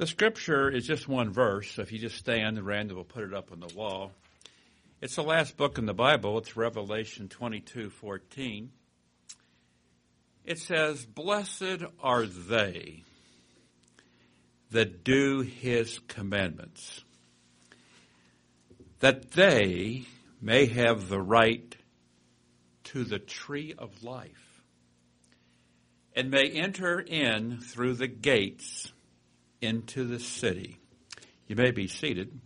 The scripture is just one verse, so if you just stand, Randall will put it up on the wall. It's the last book in the Bible. It's Revelation 22:14. It says, "Blessed are they that do his commandments, that they may have the right to the tree of life, and may enter in through the gates into the city." You may be seated.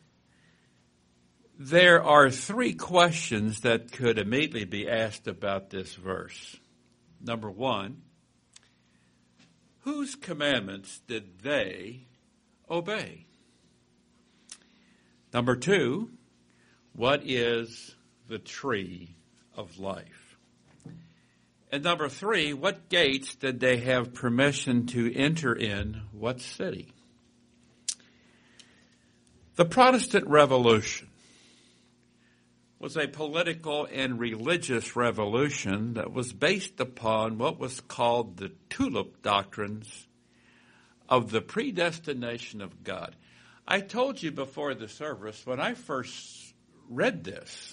There are three questions that could immediately be asked about this verse. Number one, whose commandments did they obey? Number two, what is the tree of life? And number three, what gates did they have permission to enter in? What city? The Protestant Revolution was a political and religious revolution that was based upon what was called the tulip doctrines of the predestination of God. I told you before the service, when I first read this,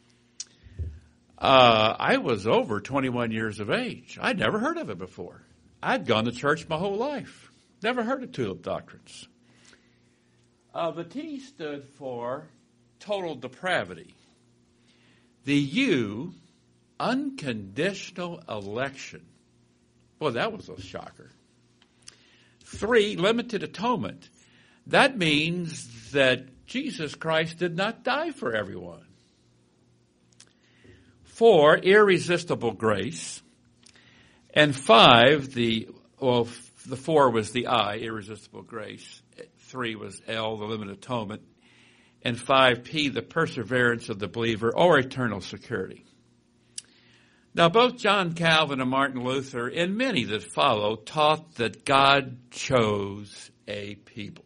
I was over 21 years of age. I'd never heard of it before. I'd gone to church my whole life. Never heard of tulip doctrines. The T stood for total depravity. The U, unconditional election. Well, that was a shocker. 3, limited atonement. That means that Jesus Christ did not die for everyone. 4, irresistible grace. And 5, the 4 was the I, irresistible grace. 3 was L, the limited atonement. And 5P, the perseverance of the believer or eternal security. Now, both John Calvin and Martin Luther, and many that follow, taught that God chose a people.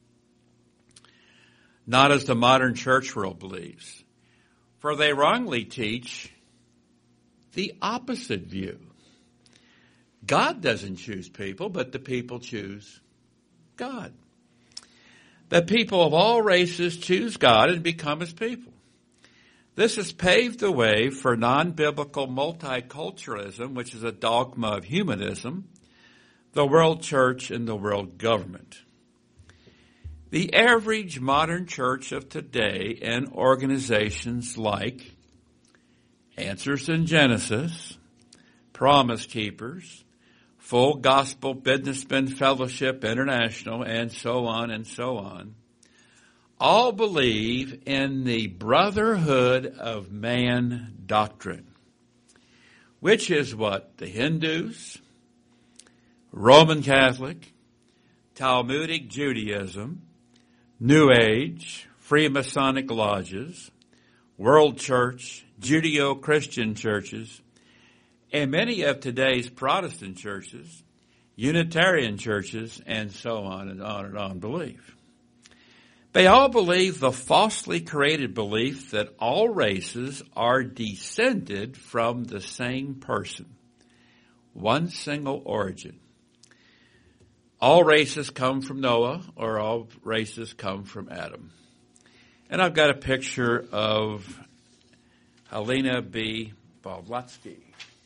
Not as the modern church world believes, for they wrongly teach the opposite view. God doesn't choose people, but the people choose God. That people of all races choose God and become his people. This has paved the way for non-biblical multiculturalism, which is a dogma of humanism, the world church, and the world government. The average modern church of today and organizations like Answers in Genesis, Promise Keepers, Full Gospel Businessmen Fellowship International, and so on, all believe in the brotherhood of man doctrine, which is what the Hindus, Roman Catholic, Talmudic Judaism, New Age, Freemasonic lodges, World Church, Judeo-Christian churches, and many of today's Protestant churches, Unitarian churches, and so on and on and on believe. They all believe the falsely created belief that all races are descended from the same person, one single origin. All races come from Noah, or all races come from Adam. And I've got a picture of Helena B. Blavatsky.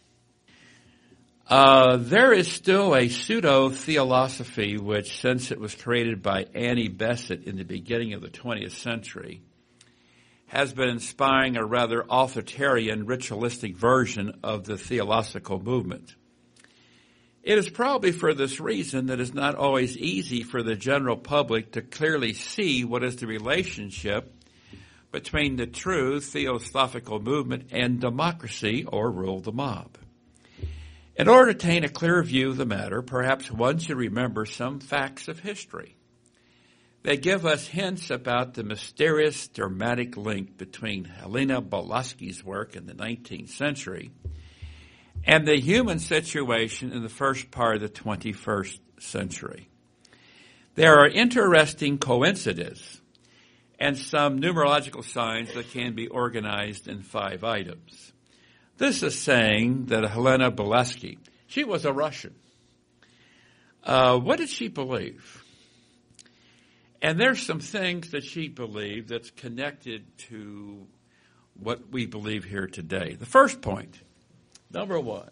There is still a pseudo-theosophy which, since it was created by Annie Besant in the beginning of the 20th century, has been inspiring a rather authoritarian, ritualistic version of the theological movement. It is probably for this reason that it's not always easy for the general public to clearly see what is the relationship between the true theosophical movement and democracy, or rule the mob. In order to obtain a clear view of the matter, perhaps one should remember some facts of history. They give us hints about the mysterious dramatic link between Helena Blavatsky's work in the 19th century and the human situation in the first part of the 21st century. There are interesting coincidences and some numerological signs that can be organized in 5 items. This is saying that Helena Blavatsky, she was a Russian. What did she believe? And there's some things that she believed that's connected to what we believe here today. The first point, number one,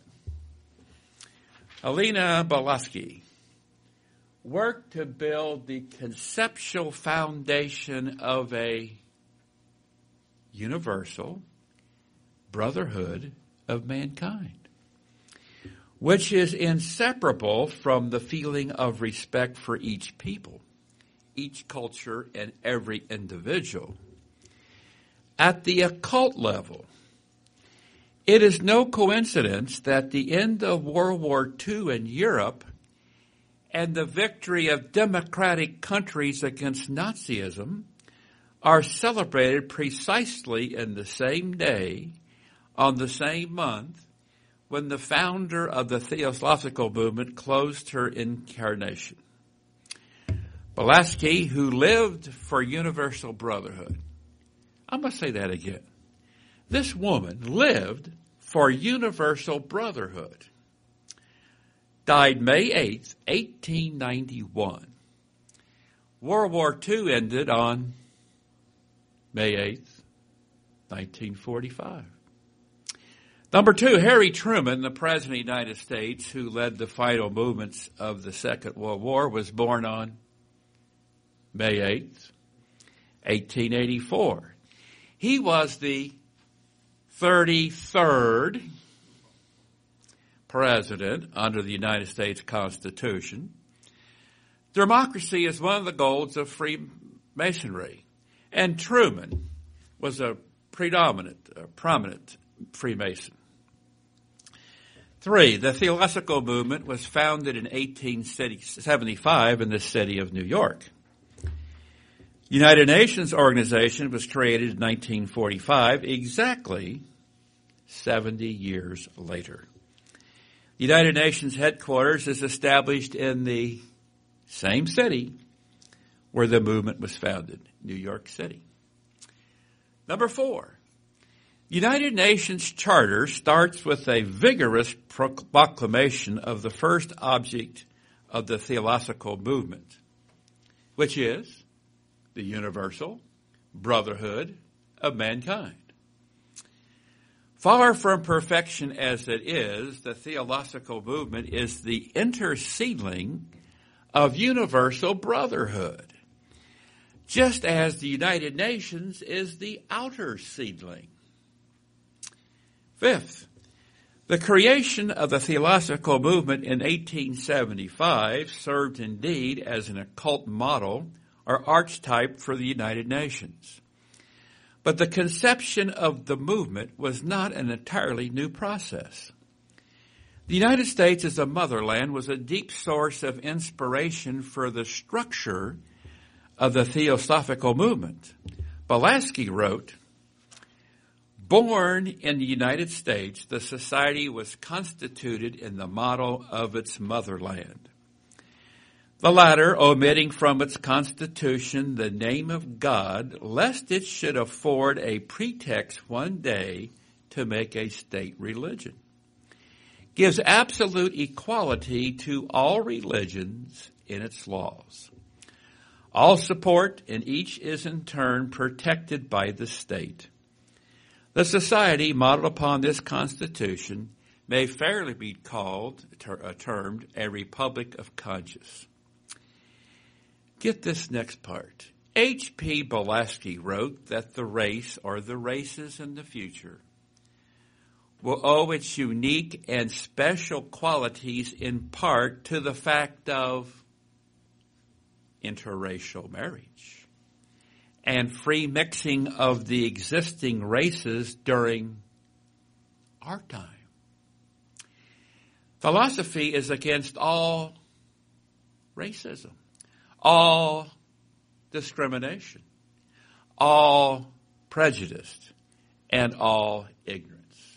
Helena Blavatsky worked to build the conceptual foundation of a universal brotherhood of mankind, which is inseparable from the feeling of respect for each people, each culture, and every individual. At the occult level, it is no coincidence that the end of World War II in Europe and the victory of democratic countries against Nazism are celebrated precisely in the same day, on the same month, when the founder of the Theosophical movement closed her incarnation. Blavatsky, who lived for universal brotherhood. I must say that again. This woman lived for universal brotherhood. Died May 8th, 1891. World War II ended on May 8th, 1945. Number two, Harry Truman, the President of the United States, who led the final movements of the Second World War, was born on May 8th, 1884. He was the 33rd president under the United States Constitution. Democracy is one of the goals of Freemasonry, and Truman was a prominent Freemason. 3, the Theosophical movement was founded in 1875 in the city of New York. United Nations organization was created in 1945, exactly 70 years later. The United Nations headquarters is established in the same city where the movement was founded, New York City. Number 4, United Nations Charter starts with a vigorous proclamation of the first object of the Theosophical movement, which is the universal brotherhood of mankind. Far from perfection as it is, the Theosophical movement is the interseedling of universal brotherhood, just as the United Nations is the outer seedling. 5th, the creation of the Theosophical movement in 1875 served indeed as an occult model or archetype for the United Nations. But the conception of the movement was not an entirely new process. The United States as a motherland was a deep source of inspiration for the structure of the Theosophical movement. Blavatsky wrote, "Born in the United States, the society was constituted in the model of its motherland. The latter omitting from its constitution the name of God, lest it should afford a pretext one day to make a state religion. Gives absolute equality to all religions in its laws. All support and each is in turn protected by the state. The society modeled upon this constitution may fairly be termed a republic of conscience." Get this next part. H.P. Blavatsky wrote that the race or the races in the future will owe its unique and special qualities in part to the fact of interracial marriage and free mixing of the existing races during our time. Philosophy is against all racism, all discrimination, all prejudice, and all ignorance.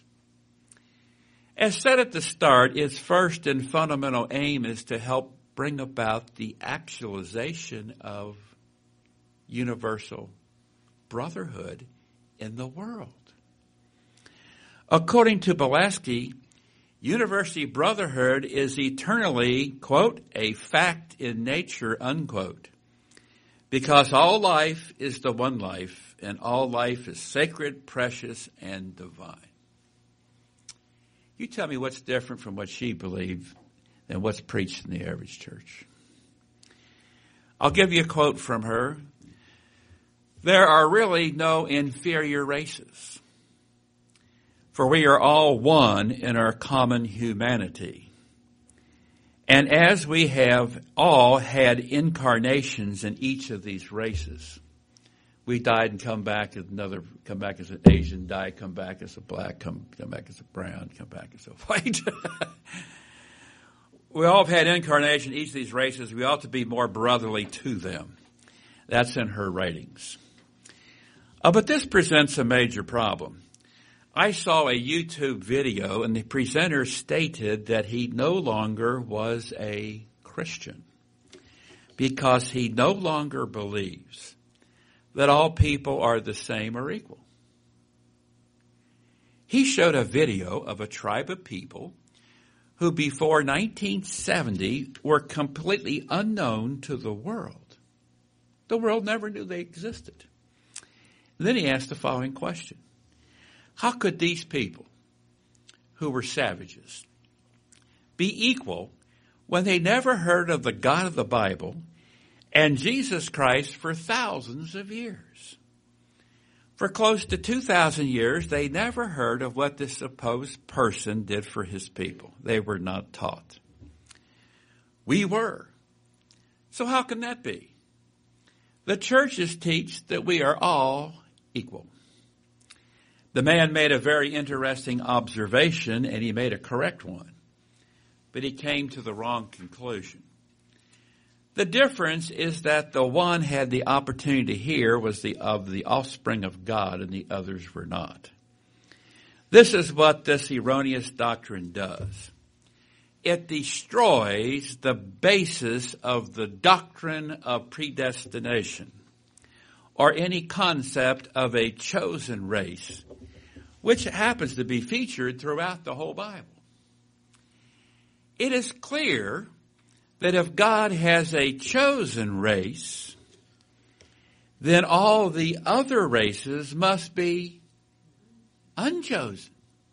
As said at the start, its first and fundamental aim is to help bring about the actualization of universal brotherhood in the world. According to Blavatsky, universal brotherhood is eternally, quote, a fact in nature, unquote, Because all life is the one life, and all life is sacred, precious, and divine. You tell me what's different from what she believed than what's preached in the average church. I'll give you a quote from her. There are really no inferior races, for we are all one in our common humanity. And as we have all had incarnations in each of these races, we died and come back as come back as an Asian, die, come back as a black, come back as a brown, come back as a white. We all have had incarnation in each of these races. We ought to be more brotherly to them. That's in her writings. But this presents a major problem. I saw a YouTube video, and the presenter stated that he no longer was a Christian because he no longer believes that all people are the same or equal. He showed a video of a tribe of people who before 1970 were completely unknown to the world. The world never knew they existed. And then he asked the following question. How could these people, who were savages, be equal when they never heard of the God of the Bible and Jesus Christ for thousands of years? For close to 2,000 years, they never heard of what this supposed person did for his people. They were not taught. We were. So how can that be? The churches teach that we are all equal. The man made a very interesting observation, and he made a correct one. But he came to the wrong conclusion. The difference is that the one had the opportunity to hear was of the offspring of God, and the others were not. This is what this erroneous doctrine does. It destroys the basis of the doctrine of predestination, or any concept of a chosen race, which happens to be featured throughout the whole Bible. It is clear that if God has a chosen race, then all the other races must be unchosen.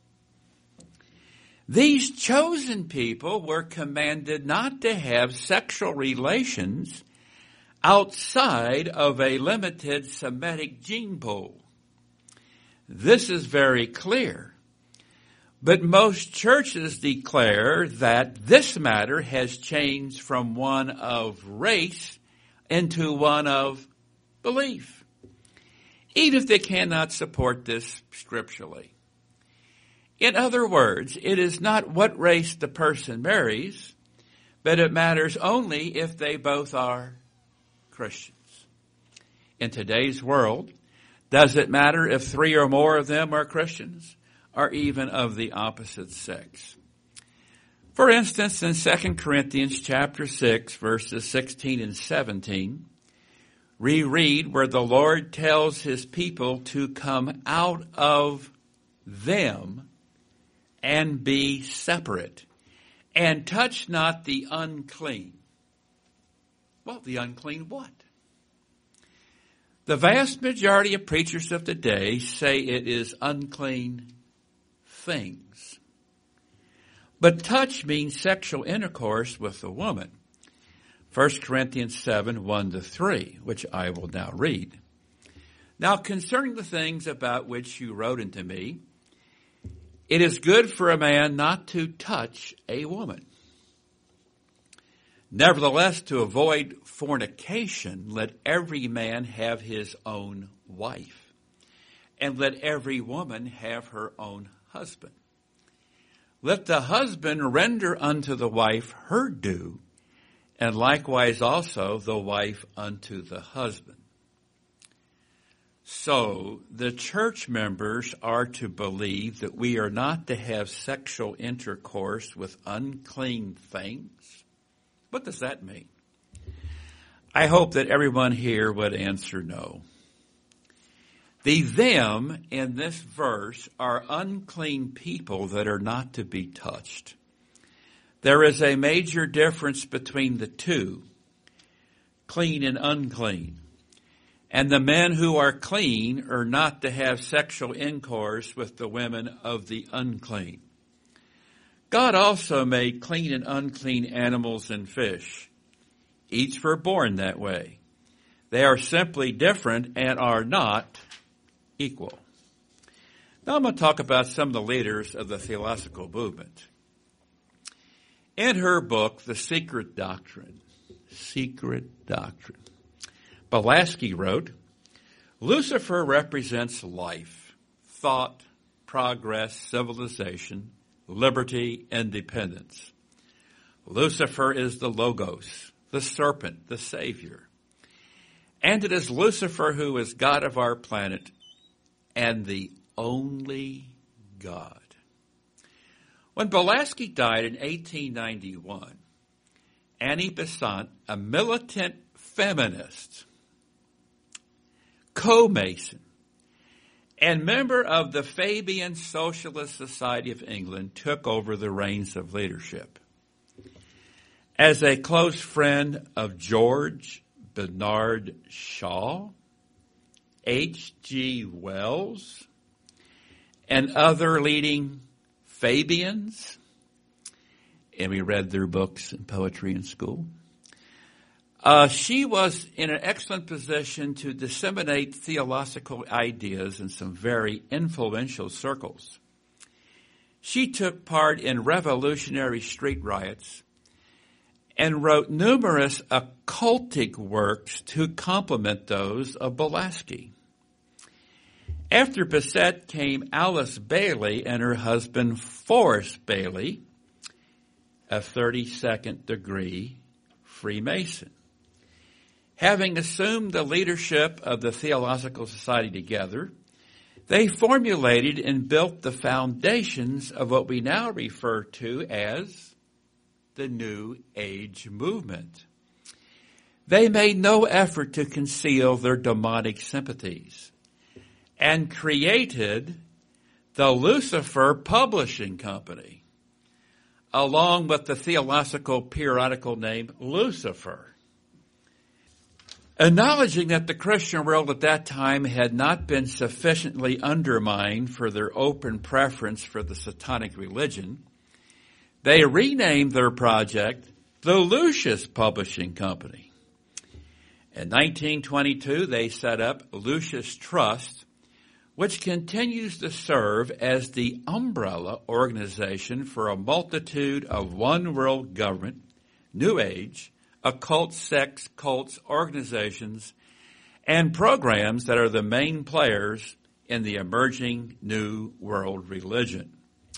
These chosen people were commanded not to have sexual relations outside of a limited Semitic gene pool. This is very clear. But most churches declare that this matter has changed from one of race into one of belief, even if they cannot support this scripturally. In other words, it is not what race the person marries, but it matters only if they both are Christians. In today's world, does it matter if 3 or more of them are Christians, or even of the opposite sex? For instance, in 2 Corinthians chapter 6, verses 16 and 17, we read where the Lord tells his people to come out of them and be separate, and touch not the unclean. Well, the unclean what? The vast majority of preachers of today say it is unclean things. But touch means sexual intercourse with a woman. 1 Corinthians 7, 1-3, which I will now read. Now concerning the things about which you wrote unto me, it is good for a man not to touch a woman. Nevertheless, to avoid fornication, let every man have his own wife, and let every woman have her own husband. Let the husband render unto the wife her due, and likewise also the wife unto the husband. So the church members are to believe that we are not to have sexual intercourse with unclean things. What does that mean? I hope that everyone here would answer no. The them in this verse are unclean people that are not to be touched. There is a major difference between the two, clean and unclean. and the men who are clean are not to have sexual intercourse with the women of the unclean. God also made clean and unclean animals and fish. Each were born that way. They are simply different and are not equal. Now I'm going to talk about some of the leaders of the theological movement. In her book, The Secret Doctrine, Blavatsky wrote, Lucifer represents life, thought, progress, civilization, liberty, independence. Lucifer is the Logos, the serpent, the Savior. And it is Lucifer who is God of our planet and the only God. When Blavatsky died in 1891, Annie Besant, a militant feminist, co-Mason, and member of the Fabian Socialist Society of England, took over the reins of leadership. As a close friend of George Bernard Shaw, H.G. Wells, and other leading Fabians, and we read their books and poetry in school, she was in an excellent position to disseminate theological ideas in some very influential circles. She took part in revolutionary street riots and wrote numerous occultic works to complement those of Blavatsky. After Besant came Alice Bailey and her husband Forrest Bailey, a 32nd degree Freemason. Having assumed the leadership of the Theological Society together, they formulated and built the foundations of what we now refer to as the New Age movement. They made no effort to conceal their demonic sympathies and created the Lucifer Publishing Company, along with the theological periodical name Lucifer. Acknowledging that the Christian world at that time had not been sufficiently undermined for their open preference for the satanic religion, they renamed their project the Lucius Publishing Company. In 1922, they set up Lucius Trust, which continues to serve as the umbrella organization for a multitude of one-world government, New Age, occult sects, cults, organizations, and programs that are the main players in the emerging New World religion.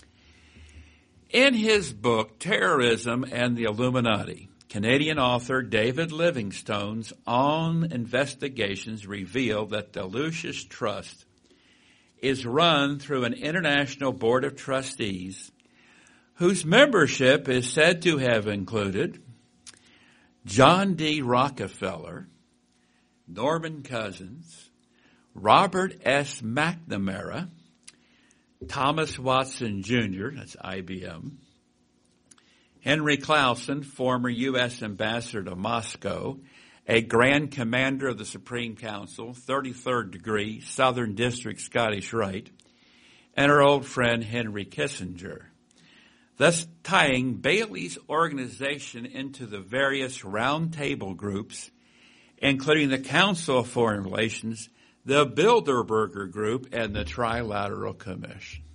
In his book, Terrorism and the Illuminati, Canadian author David Livingstone's own investigations reveal that the Lucius Trust is run through an international board of trustees whose membership is said to have included John D. Rockefeller, Norman Cousins, Robert S. McNamara, Thomas Watson Jr., that's IBM, Henry Clausen, former U.S. ambassador to Moscow, a Grand Commander of the Supreme Council, 33rd degree, Southern District Scottish Rite, and our old friend Henry Kissinger, thus tying Bailey's organization into the various roundtable groups, including the Council of Foreign Relations, the Bilderberger Group, and the Trilateral Commission.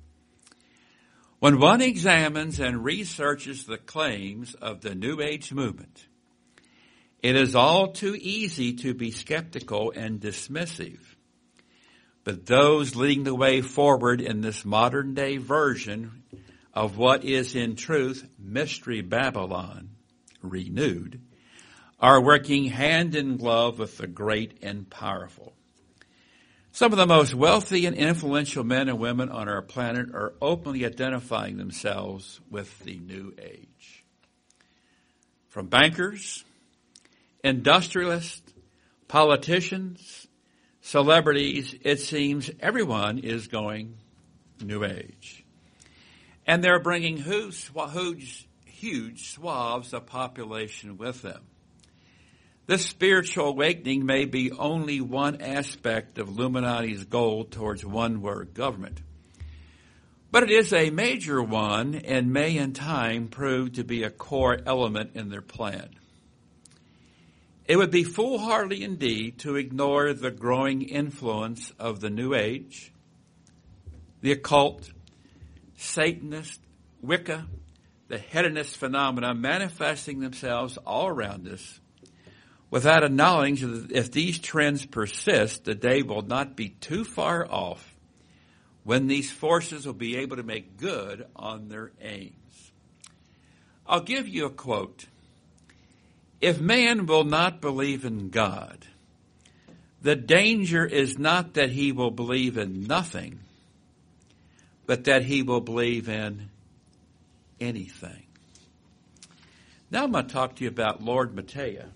When one examines and researches the claims of the New Age movement, it is all too easy to be skeptical and dismissive. But those leading the way forward in this modern-day version of what is in truth Mystery Babylon, renewed, are working hand in glove with the great and powerful. Some of the most wealthy and influential men and women on our planet are openly identifying themselves with the New Age. From bankers, industrialists, politicians, celebrities, it seems everyone is going New Age. And they're bringing huge swaths of population with them. This spiritual awakening may be only one aspect of Illuminati's goal towards one-world government. But it is a major one and may in time prove to be a core element in their plan. It would be foolhardy indeed to ignore the growing influence of the New Age, the occult, Satanist, Wicca, the hedonist phenomena manifesting themselves all around us, without acknowledging that if these trends persist, the day will not be too far off when these forces will be able to make good on their aims. I'll give you a quote. If man will not believe in God, the danger is not that he will believe in nothing, but that he will believe in anything. Now I'm going to talk to you about Lord Matea.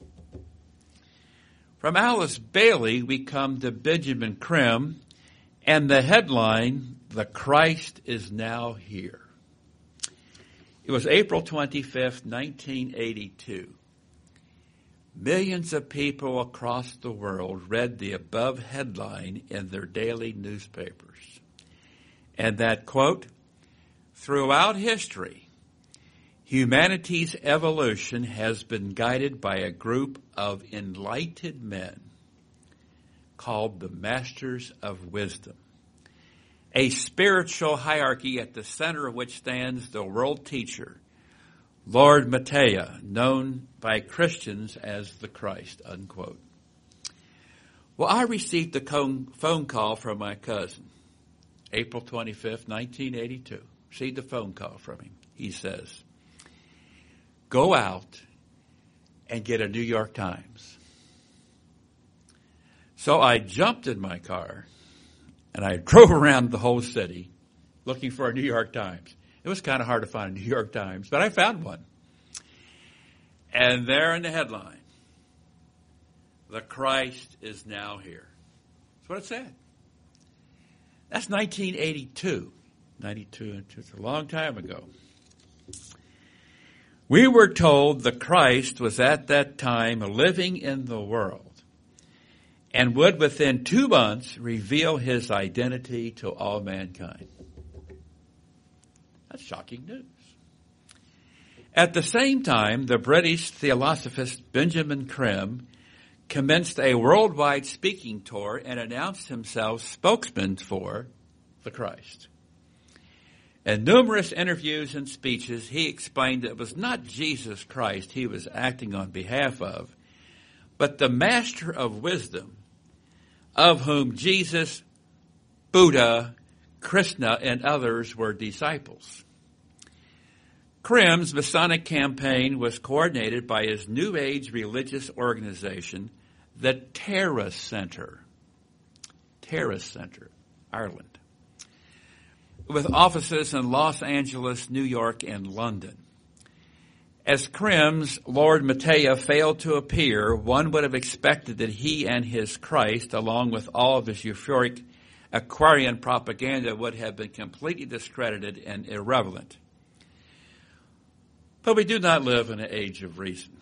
From Alice Bailey, we come to Benjamin Creme, and the headline, "The Christ is Now Here." It was April 25th, 1982. Millions of people across the world read the above headline in their daily newspapers. And that quote, "Throughout history, humanity's evolution has been guided by a group of enlightened men called the Masters of Wisdom, a spiritual hierarchy at the center of which stands the world teacher, Lord Matea, known by Christians as the Christ," unquote. Well, I received a phone call from my cousin, April 25th, 1982. Received a phone call from him. He says, "Go out and get a New York Times." So I jumped in my car and I drove around the whole city looking for a New York Times. It was kind of hard to find a New York Times, but I found one. And there in the headline, "The Christ is now here." That's what it said. That's 1982. 92, it's a long time ago. We were told the Christ was at that time living in the world and would within 2 months reveal his identity to all mankind. That's shocking news. At the same time, the British theosophist Benjamin Creme commenced a worldwide speaking tour and announced himself spokesman for the Christ. In numerous interviews and speeches, he explained that it was not Jesus Christ he was acting on behalf of, but the Master of Wisdom, of whom Jesus, Buddha, Krishna, and others were disciples. Creme's Masonic campaign was coordinated by his New Age religious organization, the Terra Center, Ireland, with offices in Los Angeles, New York, and London. As Creme's Lord Matea failed to appear, one would have expected that he and his Christ, along with all of his euphoric Aquarian propaganda, would have been completely discredited and irrelevant. But we do not live in an age of reason.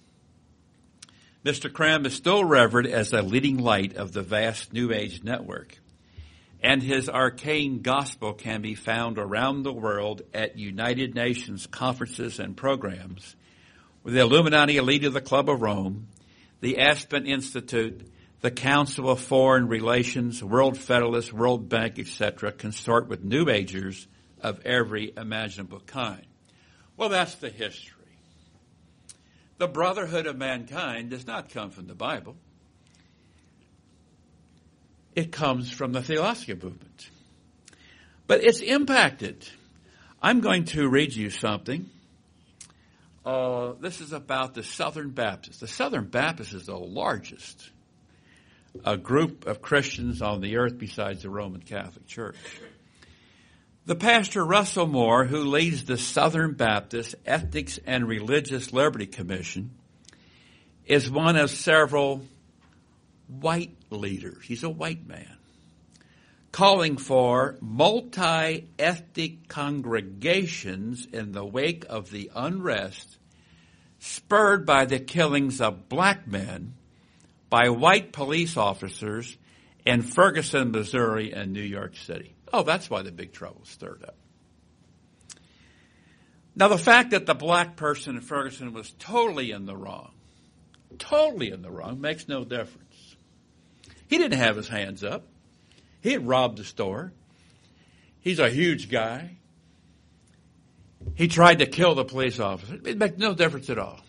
Mr. Creme is still revered as a leading light of the vast New Age network, and his arcane gospel can be found around the world at United Nations conferences and programs, with the Illuminati elite of the Club of Rome, the Aspen Institute, the Council of Foreign Relations, World Federalists, World Bank, etc., consort with New Agers of every imaginable kind. Well, that's the history. The brotherhood of mankind does not come from the Bible. It comes from the Theosophy movement. But it's impacted. I'm going to read you something. This is about the Southern Baptists. The Southern Baptists is the largest group of Christians on the earth besides the Roman Catholic Church. The pastor Russell Moore, who leads the Southern Baptist Ethics and Religious Liberty Commission, is one of several white leaders. He's a white man, calling for multi-ethnic congregations in the wake of the unrest spurred by the killings of black men by white police officers in Ferguson, Missouri, and New York City. Oh, that's why the big trouble stirred up. Now, the fact that the black person in Ferguson was totally in the wrong, makes no difference. He didn't have his hands up. He had robbed the store. He's a huge guy. He tried to kill the police officer. It makes no difference at all.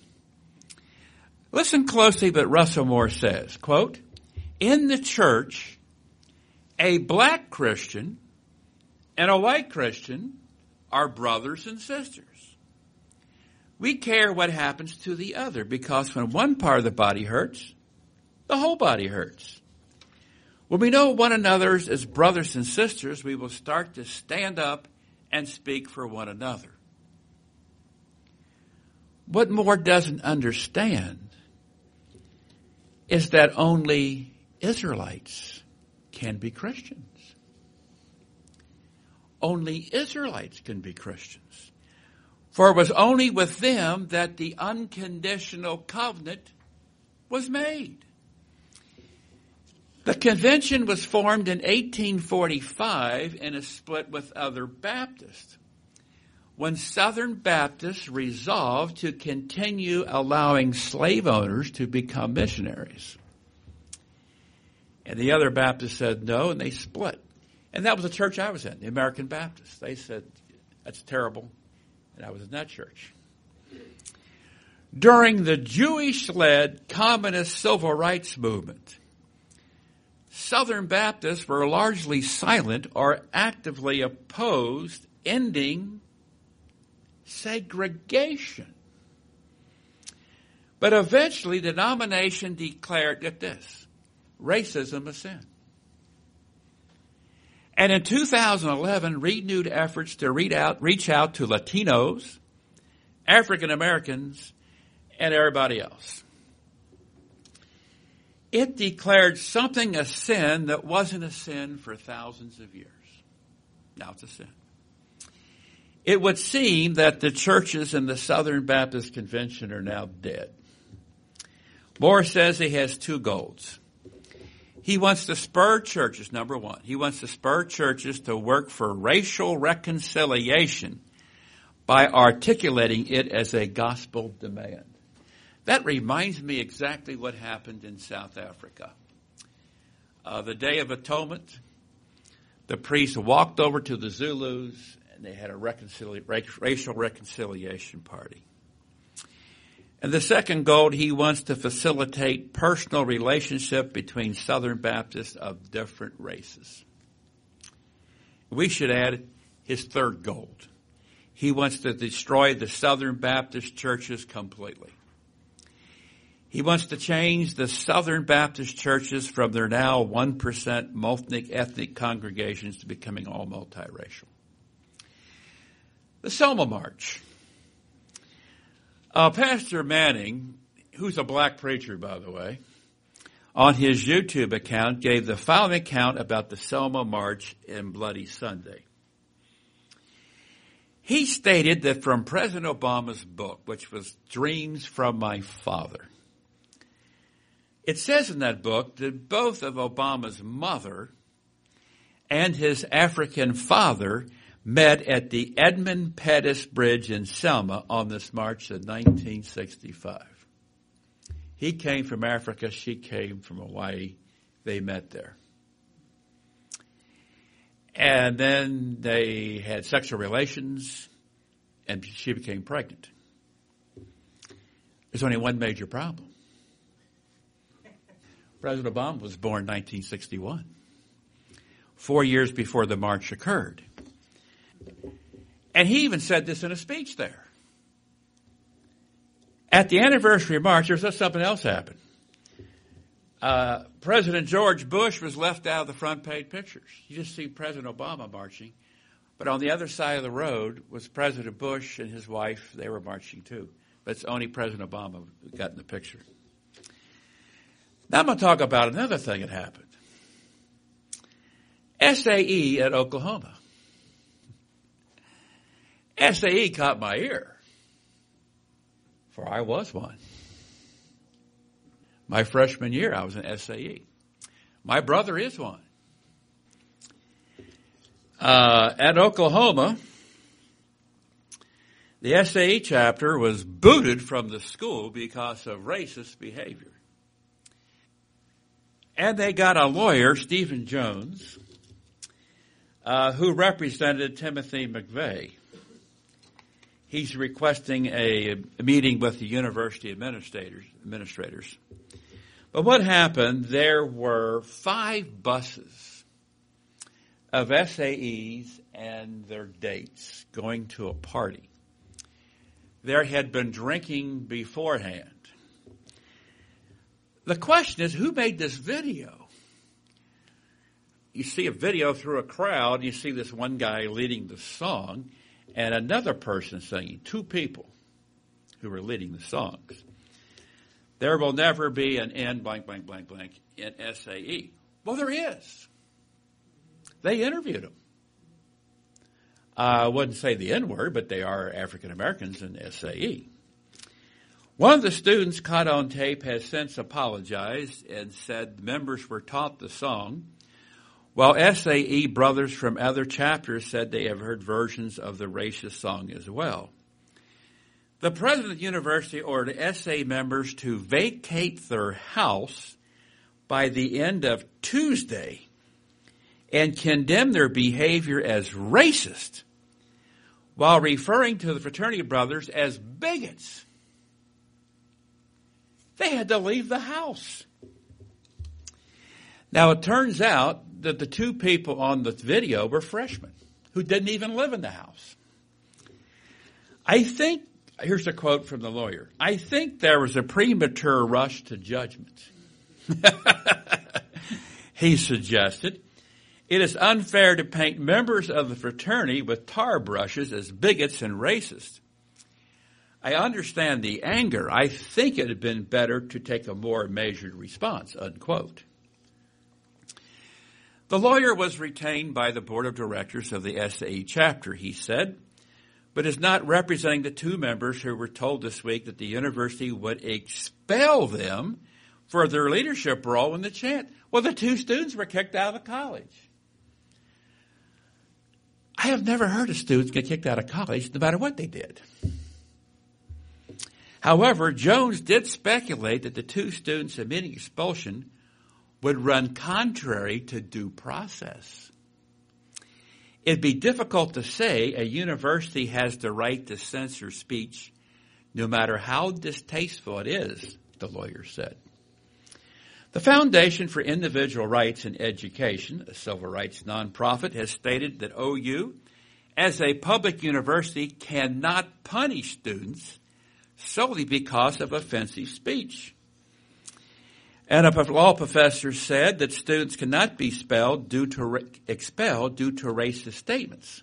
Listen closely what Russell Moore says, quote, "In the church, a black Christian and a white Christian are brothers and sisters. We care what happens to the other because when one part of the body hurts, the whole body hurts. When we know one another as brothers and sisters, we will start to stand up and speak for one another." What Moore doesn't understand is that only Israelites can be Christians. Only Israelites can be Christians. For it was only with them that the unconditional covenant was made. The convention was formed in 1845 in a split with other Baptists, when Southern Baptists resolved to continue allowing slave owners to become missionaries. And the other Baptists said no, and they split. And that was the church I was in, the American Baptists. They said, that's terrible. And I was in that church. During the Jewish-led communist civil rights movement, Southern Baptists were largely silent or actively opposed ending segregation. But eventually the denomination declared that this, racism a sin. And in 2011, renewed efforts to reach out to Latinos, African Americans, and everybody else. It declared something a sin that wasn't a sin for thousands of years. Now it's a sin. It would seem that the churches in the Southern Baptist Convention are now dead. Moore says he has two goals. He wants to spur churches, number one. He wants to spur churches to work for racial reconciliation by articulating it as a gospel demand. That reminds me exactly what happened in South Africa. The Day of Atonement, the priests walked over to the Zulus and they had a racial reconciliation party. And the second goal, he wants to facilitate personal relationship between Southern Baptists of different races. We should add his third goal. He wants to destroy the Southern Baptist churches completely. He wants to change the Southern Baptist churches from their now 1% multi-ethnic congregations to becoming all multiracial. The Selma March. Pastor Manning, who's a black preacher, by the way, on his YouTube account gave the following account about the Selma March and Bloody Sunday. He stated that from President Obama's book, which was Dreams from My Father, it says in that book that both of Obama's mother and his African father met at the Edmund Pettus Bridge in Selma on this March of 1965. He came from Africa, she came from Hawaii. They met there. And then they had sexual relations, and she became pregnant. There's only one major problem. President Obama was born in 1961, 4 years before the march occurred. And he even said this in a speech there. At the anniversary march, there's something else happened. President George Bush was left out of the front page pictures. You just see President Obama marching. But on the other side of the road was President Bush and his wife. They were marching too. But it's only President Obama who got in the picture. Now I'm going to talk about another thing that happened. SAE at Oklahoma. SAE caught my ear. For I was one. My freshman year, I was an SAE. My brother is one. At Oklahoma, the SAE chapter was booted from the school because of racist behavior. And they got a lawyer, Stephen Jones, who represented Timothy McVeigh. He's requesting a meeting with the university administrators. But what happened, there were 5 buses of SAEs and their dates going to a party. There had been drinking beforehand. The question is, who made this video? You see a video through a crowd, you see this one guy leading the song, and another person singing, 2 people who were leading the songs. There will never be an N blank, blank, blank, blank in SAE. Well, there is. They interviewed them. I wouldn't say the N word, but they are African Americans in SAE. One of the students caught on tape has since apologized and said members were taught the song, while SAE brothers from other chapters said they have heard versions of the racist song as well. The president of the university ordered SA members to vacate their house by the end of Tuesday and condemn their behavior as racist while referring to the fraternity brothers as bigots. They had to leave the house. Now, it turns out that the 2 people on the video were freshmen who didn't even live in the house. Here's a quote from the lawyer. I think there was a premature rush to judgment. He suggested, it is unfair to paint members of the fraternity with tar brushes as bigots and racists. I understand the anger. I think it had been better to take a more measured response, unquote. The lawyer was retained by the board of directors of the SAE chapter, he said, but is not representing the 2 members who were told this week that the university would expel them for their leadership role in the chant. Well, the 2 students were kicked out of college. I have never heard of students get kicked out of college no matter what they did. However, Jones did speculate that the 2 students admitting expulsion would run contrary to due process. It'd be difficult to say a university has the right to censor speech no matter how distasteful it is, the lawyer said. The Foundation for Individual Rights in Education, a civil rights nonprofit, has stated that OU, as a public university, cannot punish students solely because of offensive speech. And a law professor said that students cannot be expelled due to racist statements.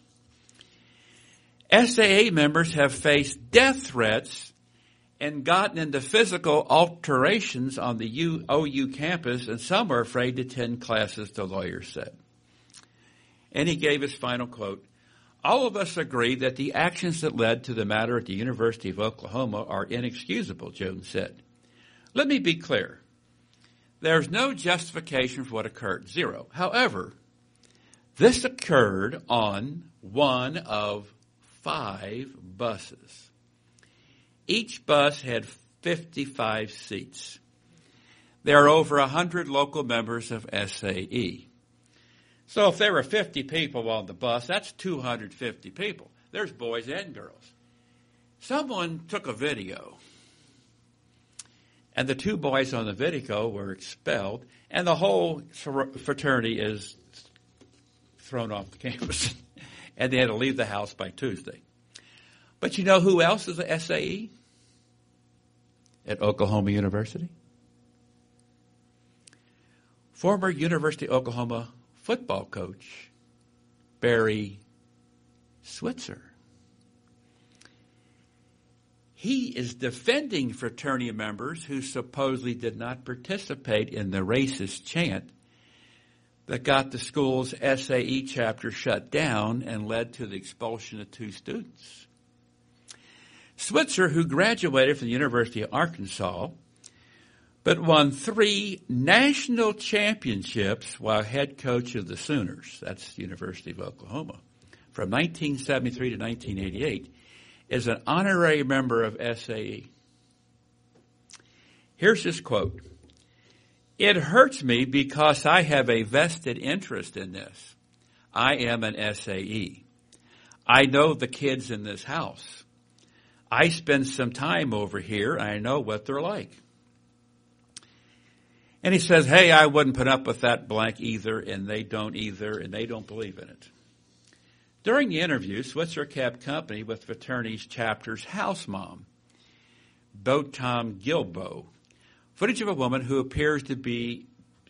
SAA members have faced death threats and gotten into physical alterations on the OU campus, and some are afraid to attend classes, the lawyer said. And he gave his final quote, all of us agree that the actions that led to the matter at the University of Oklahoma are inexcusable, Jones said. Let me be clear. There's no justification for what occurred, 0. However, this occurred on one of 5 buses. Each bus had 55 seats. There are over 100 local members of SAE. So if there were 50 people on the bus, that's 250 people. There's boys and girls. Someone took a video, and the 2 boys on the video were expelled, and the whole fraternity is thrown off the campus, and they had to leave the house by Tuesday. But you know who else is a SAE at Oklahoma University? Former University of Oklahoma football coach Barry Switzer. He is defending fraternity members who supposedly did not participate in the racist chant that got the school's SAE chapter shut down and led to the expulsion of 2 students. Switzer, who graduated from the University of Arkansas, but won 3 national championships while head coach of the Sooners, that's the University of Oklahoma, from 1973 to 1988, is an honorary member of SAE. Here's his quote. "It hurts me because I have a vested interest in this. I am an SAE. I know the kids in this house. I spend some time over here. I know what they're like." And he says, hey, I wouldn't put up with that blank either, and they don't either, and they don't believe in it. During the interview, Switzer kept company with fraternity's chapter's house mom, Botam Gilbo. Footage of a woman who appears to be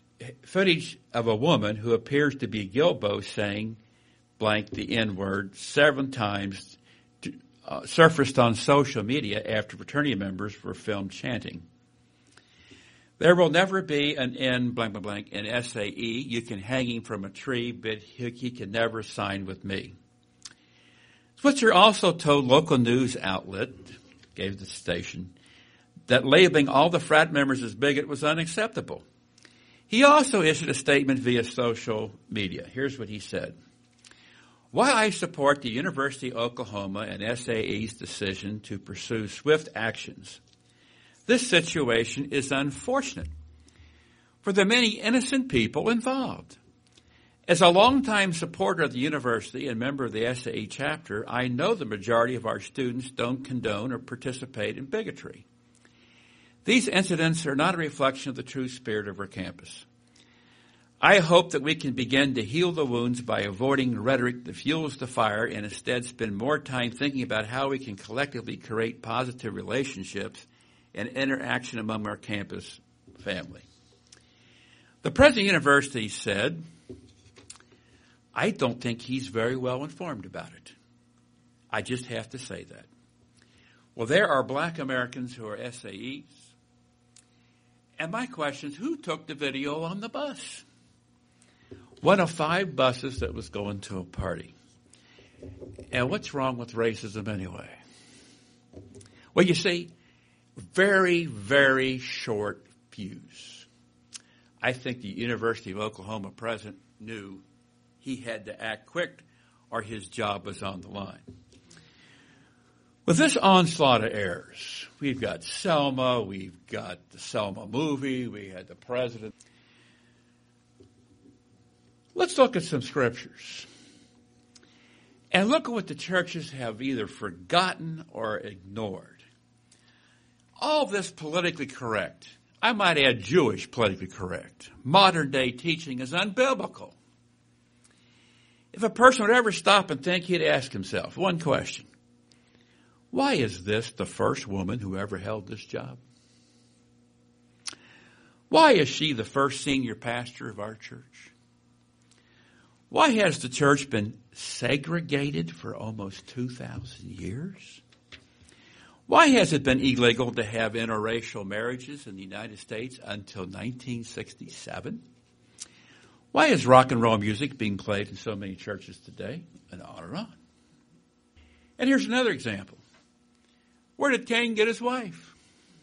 Gilbo saying blank the N-word 7 times surfaced on social media after fraternity members were filmed chanting. "There will never be an N blank blank blank in SAE. You can hang him from a tree, but he can never sign with me." Switzer also told local news outlet, gave the station, that labeling all the frat members as bigot was unacceptable. He also issued a statement via social media. Here's what he said. "While I support the University of Oklahoma and SAE's decision to pursue swift actions, this situation is unfortunate for the many innocent people involved. As a longtime supporter of the university and member of the SAE chapter, I know the majority of our students don't condone or participate in bigotry. These incidents are not a reflection of the true spirit of our campus. I hope that we can begin to heal the wounds by avoiding rhetoric that fuels the fire and instead spend more time thinking about how we can collectively create positive relationships and interaction among our campus family." The president of the university said, "I don't think he's very well informed about it. I just have to say that." Well, there are black Americans who are SAEs. And my question is, who took the video on the bus? One of 5 buses that was going to a party. And what's wrong with racism anyway? Well, you see, very, very short fuse. I think the University of Oklahoma president knew he had to act quick or his job was on the line. With this onslaught of errors, we've got Selma, we've got the Selma movie, we had the president. Let's look at some scriptures. And look at what the churches have either forgotten or ignored. All this politically correct, I might add Jewish politically correct, modern day teaching is unbiblical. If a person would ever stop and think, he'd ask himself one question. Why is this the first woman who ever held this job? Why is she the first senior pastor of our church? Why has the church been segregated for almost 2,000 years? Why has it been illegal to have interracial marriages in the United States until 1967? Why is rock and roll music being played in so many churches today? And on and on. And here's another example. Where did Cain get his wife?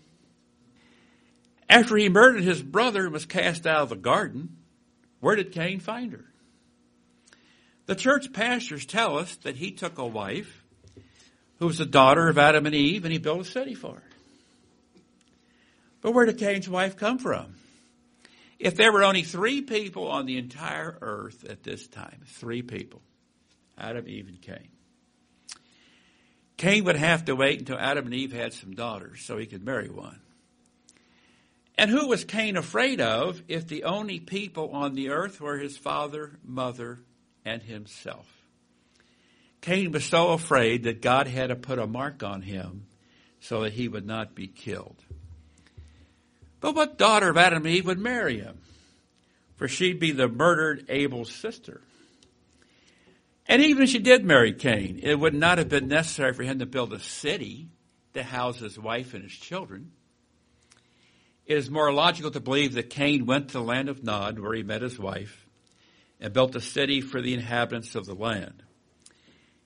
After he murdered his brother and was cast out of the garden, where did Cain find her? The church pastors tell us that he took a wife who was the daughter of Adam and Eve, and he built a city for her. But where did Cain's wife come from? If there were only 3 people on the entire earth at this time, 3 people, Adam, Eve, and Cain. Cain would have to wait until Adam and Eve had some daughters so he could marry one. And who was Cain afraid of if the only people on the earth were his father, mother, and himself? Cain was so afraid that God had to put a mark on him so that he would not be killed. But what daughter of Adam and Eve would marry him? For she'd be the murdered Abel's sister. And even if she did marry Cain, it would not have been necessary for him to build a city to house his wife and his children. It is more logical to believe that Cain went to the land of Nod, where he met his wife, and built a city for the inhabitants of the land.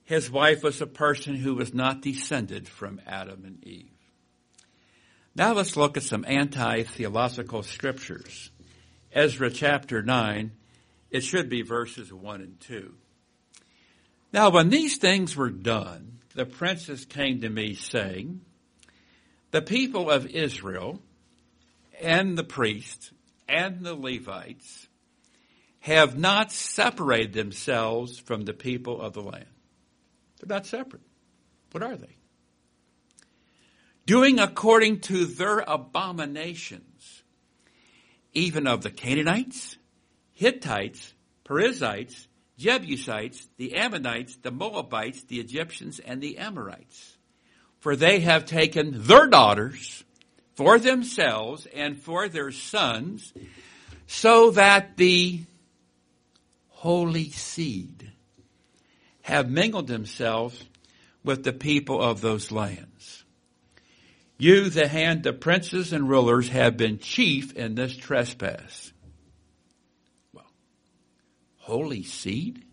his wife was a person who was not descended from Adam and Eve. Now let's look at some anti-theological scriptures. Ezra chapter 9, it should be verses 1 and 2. Now when these things were done, the princes came to me saying, the people of Israel and the priests and the Levites have not separated themselves from the people of the land. They're not separate. What are they? Doing according to their abominations, even of the Canaanites, Hittites, Perizzites, Jebusites, the Ammonites, the Moabites, the Egyptians, and the Amorites. For they have taken their daughters for themselves and for their sons, so that the holy seed have mingled themselves with the people of those lands. You, the princes and rulers, have been chief in this trespass. Well, holy seed?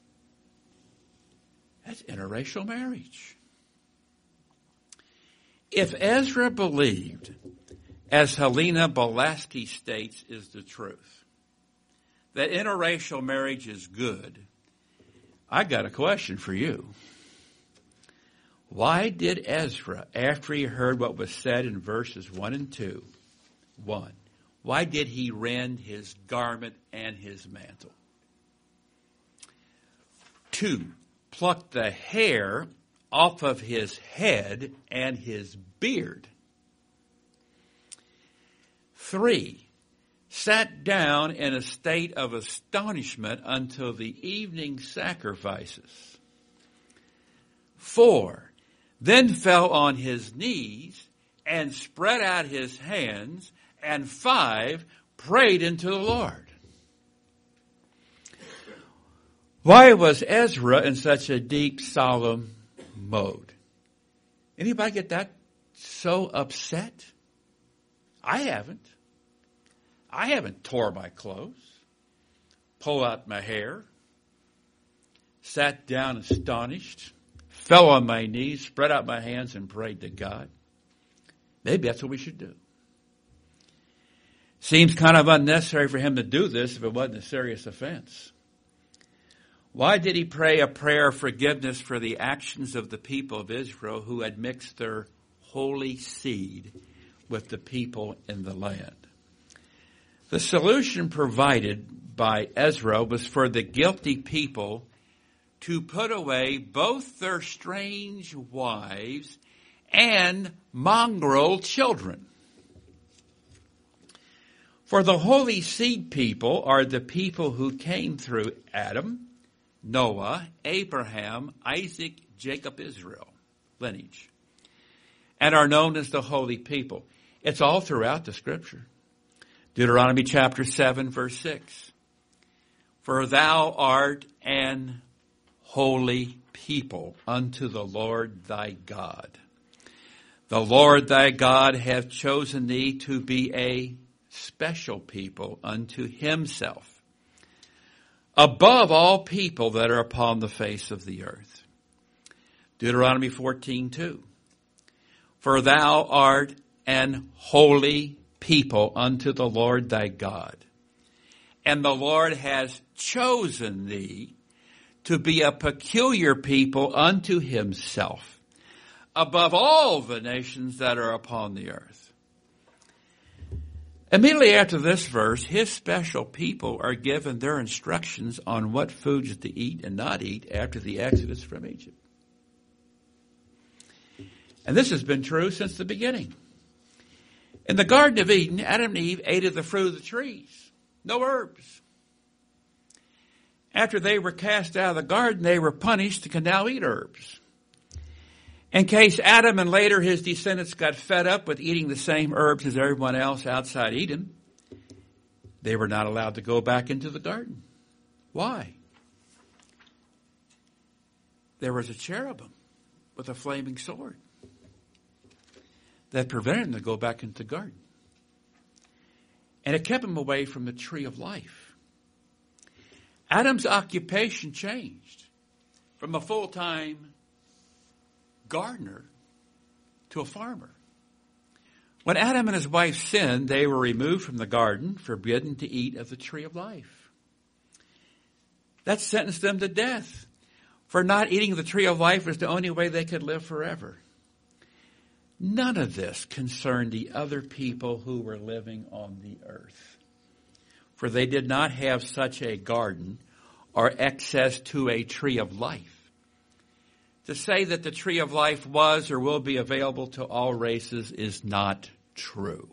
That's interracial marriage. If Ezra believed, as Helena Blavatsky states is the truth, that interracial marriage is good, I got a question for you. Why did Ezra, after he heard what was said in verses 1 and 2, why did he rend his garment and his mantle? 2, pluck the hair off of his head and his beard. 3, sat down in a state of astonishment until the evening sacrifices. 4, then fell on his knees and spread out his hands. And 5, prayed unto the Lord. Why was Ezra in such a deep, solemn mode? Anybody get that so upset? I haven't. I haven't tore my clothes, pulled out my hair, sat down astonished, fell on my knees, spread out my hands, and prayed to God. Maybe that's what we should do. Seems kind of unnecessary for him to do this if it wasn't a serious offense. Why did he pray a prayer of forgiveness for the actions of the people of Israel who had mixed their holy seed with the people in the land? The solution provided by Ezra was for the guilty people to put away both their strange wives and mongrel children. For the holy seed people are the people who came through Adam, Noah, Abraham, Isaac, Jacob, Israel, lineage, and are known as the holy people. It's all throughout the scripture. Deuteronomy chapter 7, verse 6. For thou art an holy people unto the Lord thy God. The Lord thy God hath chosen thee to be a special people unto himself, above all people that are upon the face of the earth. Deuteronomy 14:2. For thou art an holy people unto the Lord thy God, and the Lord has chosen thee to be a peculiar people unto himself, above all the nations that are upon the earth. Immediately after this verse, his special people are given their instructions on what foods to eat and not eat after the exodus from Egypt. And this has been true since the beginning. In the Garden of Eden, Adam and Eve ate of the fruit of the trees. No herbs. After they were cast out of the garden, they were punished and could now eat herbs. In case Adam and later his descendants got fed up with eating the same herbs as everyone else outside Eden, they were not allowed to go back into the garden. Why? There was a cherubim with a flaming sword that prevented them to go back into the garden. And it kept them away from the tree of life. Adam's occupation changed. from a full-time gardener to a farmer. When Adam and his wife sinned, they were removed from the garden, forbidden to eat of the tree of life. That sentenced them to death. For not eating of the tree of life was the only way they could live forever. None of this concerned the other people who were living on the earth. For they did not have such a garden or access to a tree of life. To say that the tree of life was or will be available to all races is not true.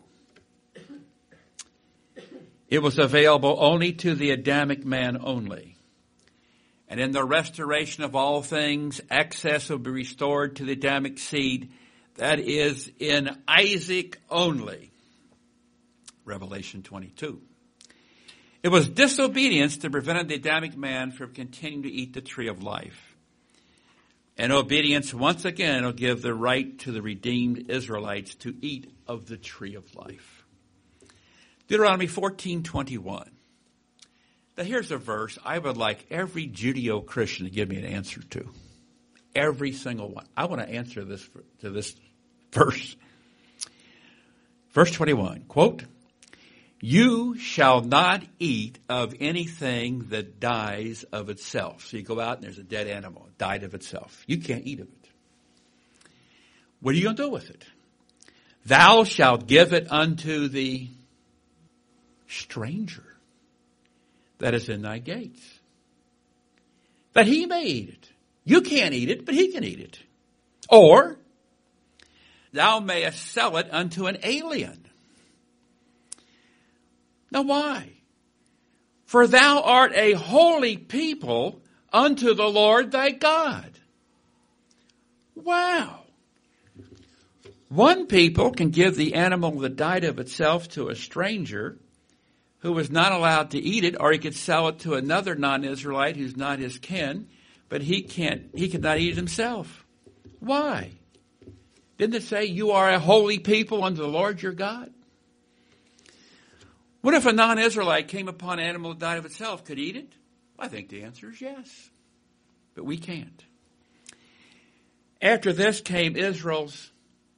It was available only to the Adamic man only. And in the restoration of all things, access will be restored to the Adamic seed, that is, in Isaac only. Revelation 22. It was disobedience that prevented the Adamic man from continuing to eat the tree of life. And obedience, once again, will give the right to the redeemed Israelites to eat of the tree of life. Deuteronomy 14:21. Now here's a verse I would like every Judeo-Christian to give me an answer to. Every single one. I want to answer this to this verse. Verse 21, quote, "You shall not eat of anything that dies of itself." So you go out and there's a dead animal, it died of itself. You can't eat of it. What are you going to do with it? "Thou shalt give it unto the stranger that is in thy gates, that he may eat it." You can't eat it, but he can eat it. Or, "Thou mayest sell it unto an alien." Now why? "For thou art a holy people unto the Lord thy God." Wow. One people can give the animal that died of itself to a stranger who was not allowed to eat it, or he could sell it to another non-Israelite who's not his kin, but he could not eat it himself. Why? Didn't it say you are a holy people unto the Lord your God? What if a non-Israelite came upon an animal that died of itself? Could eat it? I think the answer is yes. But we can't. After this came Israel's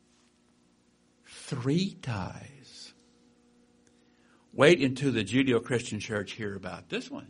3 tithes. Wait until the Judeo-Christian church hear about this one.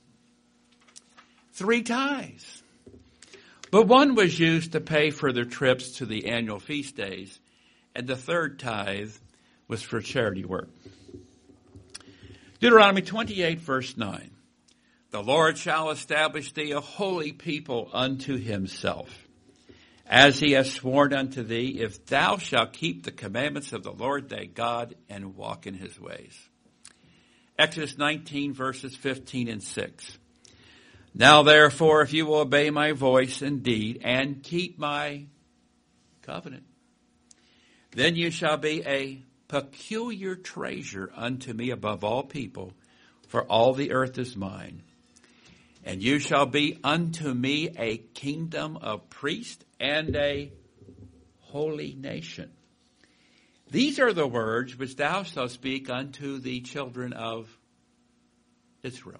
3 tithes. But one was used to pay for their trips to the annual feast days, and the 3rd tithe was for charity work. Deuteronomy 28, verse 9. "The Lord shall establish thee a holy people unto himself, as he has sworn unto thee, if thou shalt keep the commandments of the Lord thy God and walk in his ways." Exodus 19, verses 15 and 6. "Now therefore, if you will obey my voice indeed and keep my covenant, then you shall be a peculiar treasure unto me above all people, for all the earth is mine. And you shall be unto me a kingdom of priests and a holy nation. These are the words which thou shalt speak unto the children of Israel."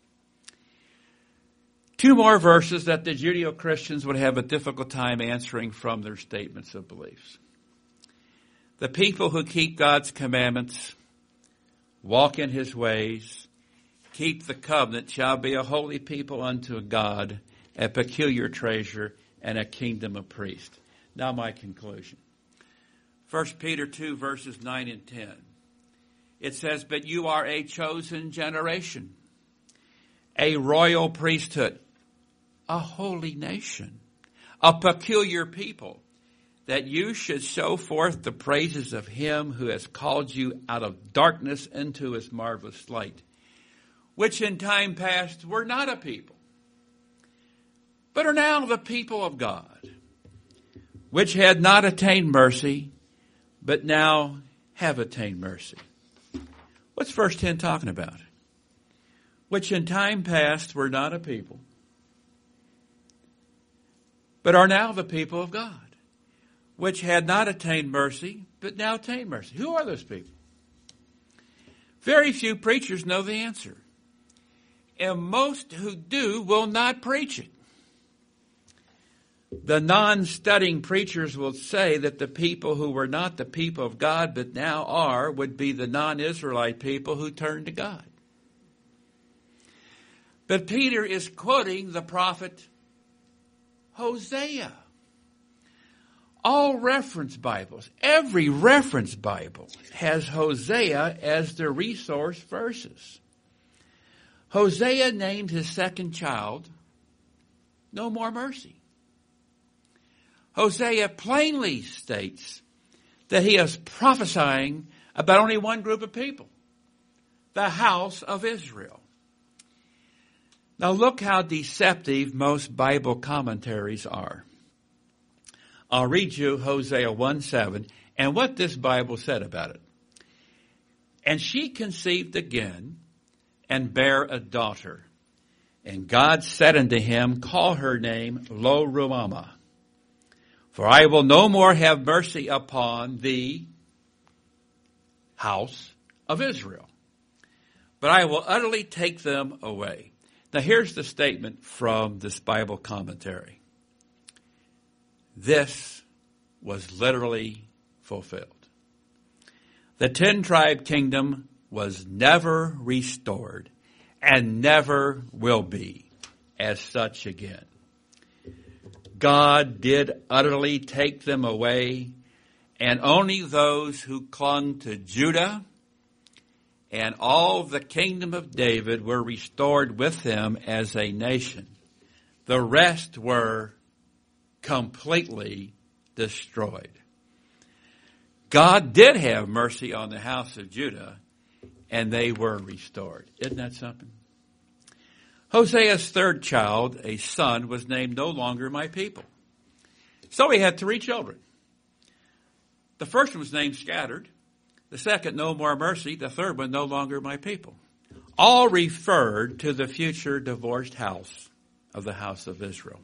2 more verses that the Judeo-Christians would have a difficult time answering from their statements of beliefs. "The people who keep God's commandments, walk in his ways, keep the covenant, shall be a holy people unto God, a peculiar treasure, and a kingdom of priests." Now my conclusion. 1 Peter 2, verses 9 and 10. It says, "But you are a chosen generation, a royal priesthood, a holy nation, a peculiar people, that you should show forth the praises of him who has called you out of darkness into his marvelous light, which in time past were not a people, but are now the people of God, which had not attained mercy, but now have attained mercy." What's verse 10 talking about? "Which in time past were not a people, but are now the people of God, which had not attained mercy, but now attain mercy." Who are those people? Very few preachers know the answer. And most who do will not preach it. The non-studying preachers will say that the people who were not the people of God but now are would be the non-Israelite people who turned to God. But Peter is quoting the prophet Hosea. All reference Bibles, every reference Bible has Hosea as the resource verses. Hosea named his second child, No More Mercy. Hosea plainly states that he is prophesying about only one group of people, the house of Israel. Now look how deceptive most Bible commentaries are. I'll read you Hosea 1:7 and what this Bible said about it. And she conceived again and bare a daughter. And God said unto him, Call her name Lo-Ruhamah. For I will no more have mercy upon the house of Israel, but I will utterly take them away. Now here's the statement from this Bible commentary. This was literally fulfilled. The 10-tribe kingdom was never restored and never will be as such again. God did utterly take them away, and only those who clung to Judah and all the kingdom of David were restored with him as a nation. The rest were completely destroyed. God did have mercy on the house of Judah, and they were restored. Isn't that something? Hosea's third child, a son, was named No Longer My People. So he had 3 children. The first one was named Scattered. The second, No More Mercy. The third one, No Longer My People. All referred to the future divorced house of the house of Israel.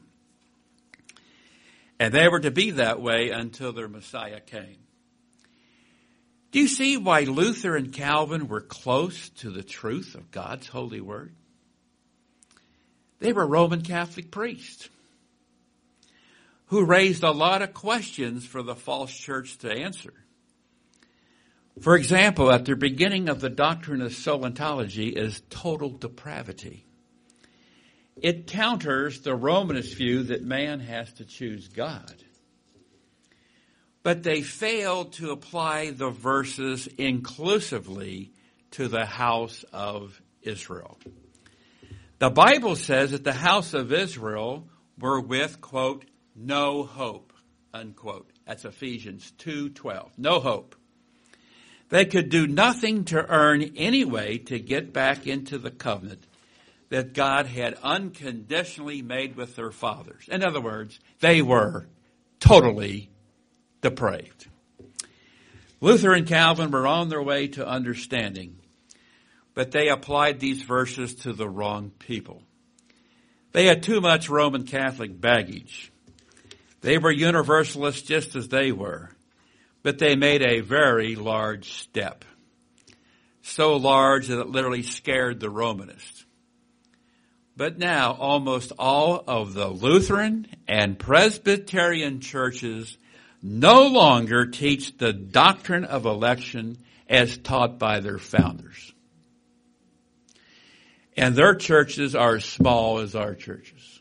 And they were to be that way until their Messiah came. Do you see why Luther and Calvin were close to the truth of God's holy word? They were Roman Catholic priests who raised a lot of questions for the false church to answer. For example, at the beginning of the doctrine of soul ontology is total depravity. It counters the Romanist view that man has to choose God. But they failed to apply the verses inclusively to the house of Israel. The Bible says that the house of Israel were with, quote, no hope, unquote. That's Ephesians 2:12. No hope. They could do nothing to earn any way to get back into the covenant that God had unconditionally made with their fathers. In other words, they were totally depraved. Luther and Calvin were on their way to understanding, but they applied these verses to the wrong people. They had too much Roman Catholic baggage. They were universalists just as they were, but they made a very large step. So large that it literally scared the Romanists. But now almost all of the Lutheran and Presbyterian churches no longer teach the doctrine of election as taught by their founders. And their churches are as small as our churches.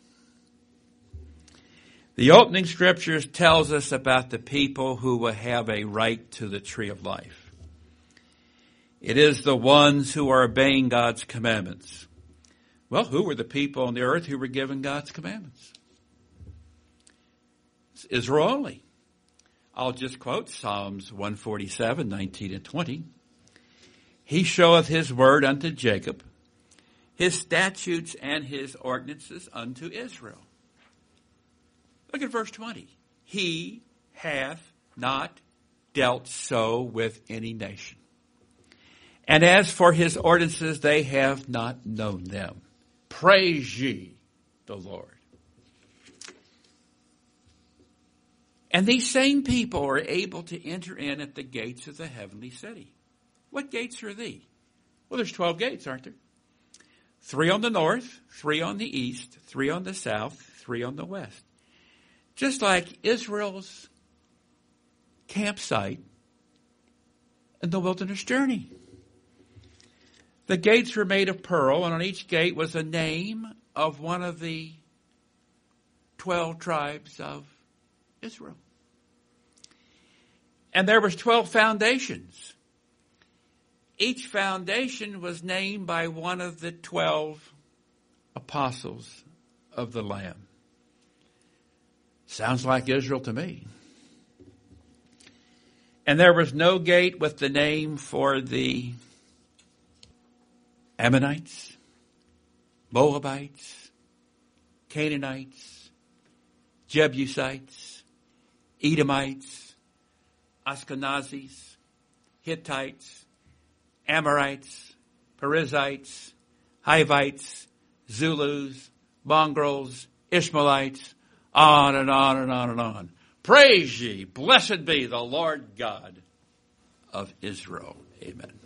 The opening scriptures tells us about the people who will have a right to the tree of life. It is the ones who are obeying God's commandments. Well, who were the people on the earth who were given God's commandments? It's Israel only. I'll just quote Psalms 147, 19 and 20. He showeth his word unto Jacob, his statutes and his ordinances unto Israel. Look at verse 20. He hath not dealt so with any nation. And as for his ordinances, they have not known them. Praise ye the Lord. And these same people are able to enter in at the gates of the heavenly city. What gates are these? Well, there's 12 gates, aren't there? 3 on the north, 3 on the east, 3 on the south, 3 on the west. Just like Israel's campsite in the wilderness journey. The gates were made of pearl, and on each gate was a name of one of the 12 tribes of Israel. And there was 12 foundations. Each foundation was named by one of the 12 apostles of the Lamb. Sounds like Israel to me. And there was no gate with the name for the Ammonites, Moabites, Canaanites, Jebusites, Edomites, Ashkenazis, Hittites, Amorites, Perizzites, Hivites, Zulus, Mongrels, Ishmaelites, on and on and on and on. Praise ye, blessed be the Lord God of Israel. Amen.